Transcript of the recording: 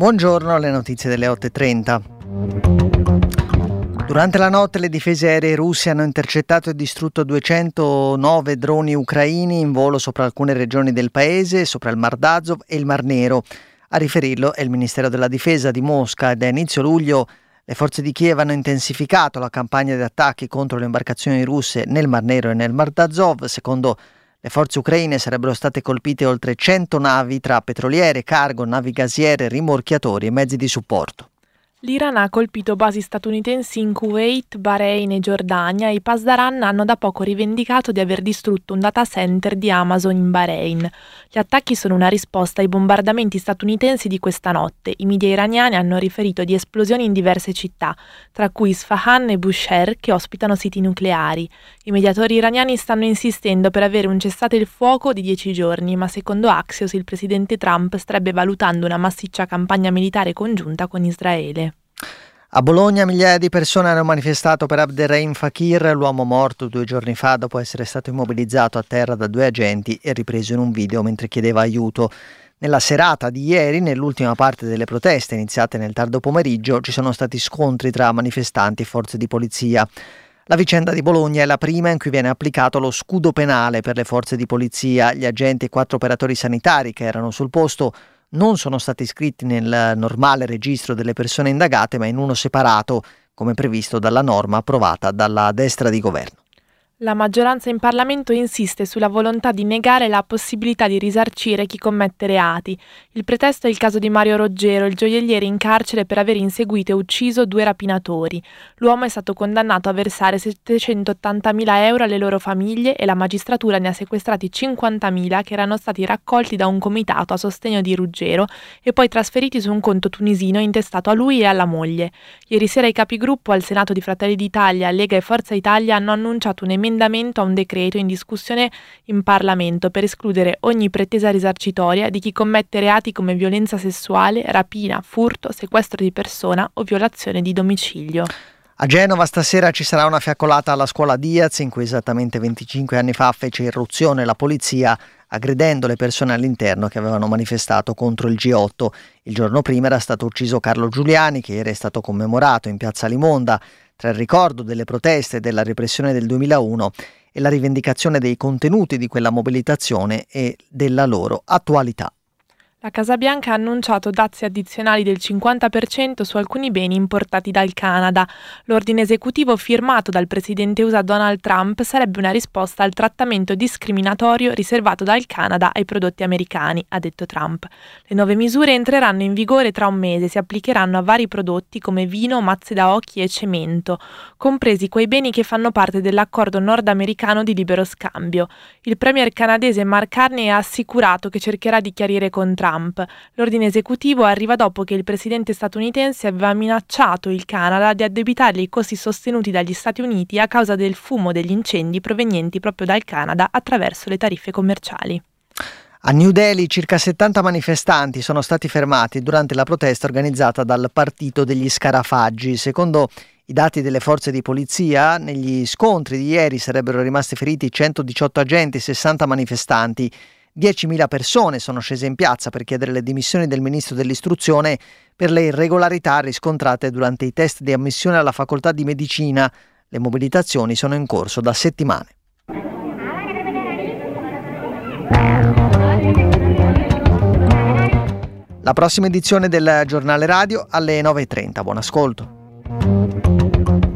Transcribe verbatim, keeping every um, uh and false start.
Buongiorno, alle notizie delle otto e trenta. Durante la notte le difese aeree russe hanno intercettato e distrutto duecentonove droni ucraini in volo sopra alcune regioni del paese, sopra il Mar d'Azov e il Mar Nero. A riferirlo è il Ministero della Difesa di Mosca e da inizio luglio le forze di Kiev hanno intensificato la campagna di attacchi contro le imbarcazioni russe nel Mar Nero e nel Mar d'Azov. Secondo le forze ucraine sarebbero state colpite oltre cento navi tra petroliere, cargo, navi gasiere, rimorchiatori e mezzi di supporto. L'Iran ha colpito basi statunitensi in Kuwait, Bahrain e Giordania e i Pasdaran hanno da poco rivendicato di aver distrutto un data center di Amazon in Bahrain. Gli attacchi sono una risposta ai bombardamenti statunitensi di questa notte. I media iraniani hanno riferito di esplosioni in diverse città, tra cui Isfahan e Bushehr, che ospitano siti nucleari. I mediatori iraniani stanno insistendo per avere un cessate il fuoco di dieci giorni, ma secondo Axios il presidente Trump starebbe valutando una massiccia campagna militare congiunta con Israele. A Bologna migliaia di persone hanno manifestato per Abderrahim Fakir, l'uomo morto due giorni fa dopo essere stato immobilizzato a terra da due agenti e ripreso in un video mentre chiedeva aiuto. Nella serata di ieri, nell'ultima parte delle proteste iniziate nel tardo pomeriggio, ci sono stati scontri tra manifestanti e forze di polizia. La vicenda di Bologna è la prima in cui viene applicato lo scudo penale per le forze di polizia. Gli agenti e quattro operatori sanitari che erano sul posto non sono stati iscritti nel normale registro delle persone indagate, ma in uno separato, come previsto dalla norma approvata dalla destra di governo. La maggioranza in Parlamento insiste sulla volontà di negare la possibilità di risarcire chi commette reati. Il pretesto è il caso di Mario Roggero, il gioielliere in carcere per aver inseguito e ucciso due rapinatori. L'uomo è stato condannato a versare settecentottantamila euro alle loro famiglie e la magistratura ne ha sequestrati cinquantamila che erano stati raccolti da un comitato a sostegno di Ruggero e poi trasferiti su un conto tunisino intestato a lui e alla moglie. Ieri sera i capigruppo al Senato di Fratelli d'Italia, Lega e Forza Italia hanno annunciato un emendamento a un decreto in discussione in Parlamento per escludere ogni pretesa risarcitoria di chi commette reati come violenza sessuale, rapina, furto, sequestro di persona o violazione di domicilio. A Genova stasera ci sarà una fiaccolata alla scuola Diaz in cui esattamente venticinque anni fa fece irruzione la polizia aggredendo le persone all'interno che avevano manifestato contro il G otto. Il giorno prima era stato ucciso Carlo Giuliani, che ieri è stato commemorato in piazza Limonda. Tra il ricordo delle proteste e della repressione del duemilauno e la rivendicazione dei contenuti di quella mobilitazione e della loro attualità. La Casa Bianca ha annunciato dazi addizionali del cinquanta per cento su alcuni beni importati dal Canada. L'ordine esecutivo firmato dal presidente U S A Donald Trump sarebbe una risposta al trattamento discriminatorio riservato dal Canada ai prodotti americani, ha detto Trump. Le nuove misure entreranno in vigore tra un mese e si applicheranno a vari prodotti come vino, mazze da occhi e cemento, compresi quei beni che fanno parte dell'accordo nordamericano di libero scambio. Il premier canadese Mark Carney ha assicurato che cercherà di chiarire con Trump. L'ordine esecutivo arriva dopo che il presidente statunitense aveva minacciato il Canada di addebitargli i costi sostenuti dagli Stati Uniti a causa del fumo degli incendi provenienti proprio dal Canada attraverso le tariffe commerciali. A New Delhi circa settanta manifestanti sono stati fermati durante la protesta organizzata dal Partito degli Scarafaggi. Secondo i dati delle forze di polizia, negli scontri di ieri sarebbero rimasti feriti centodiciotto agenti e sessanta manifestanti. diecimila persone sono scese in piazza per chiedere le dimissioni del ministro dell'istruzione per le irregolarità riscontrate durante i test di ammissione alla facoltà di medicina. Le mobilitazioni sono in corso da settimane. La prossima edizione del giornale radio alle nove e trenta. Buon ascolto.